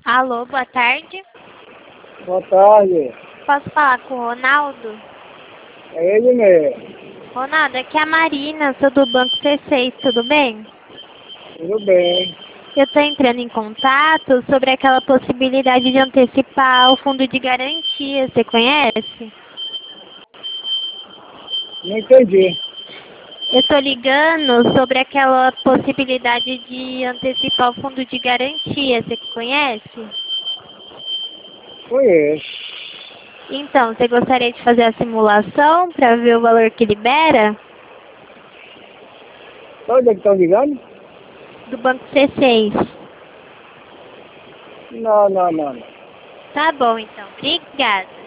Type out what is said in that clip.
Alô, boa tarde. Boa tarde. Posso falar com o Ronaldo? É ele mesmo. Ronaldo, aqui é a Marina, sou do Banco C6, tudo bem? Tudo bem. Eu estou entrando em contato sobre aquela possibilidade de antecipar o fundo de garantia, você conhece? Não entendi. Eu estou ligando sobre aquela possibilidade de antecipar o fundo de garantia, você conhece? Conheço. Então, você gostaria de fazer a simulação para ver o valor que libera? Onde é que estão ligando? Do Banco C6. Não. Tá bom, então. Obrigada.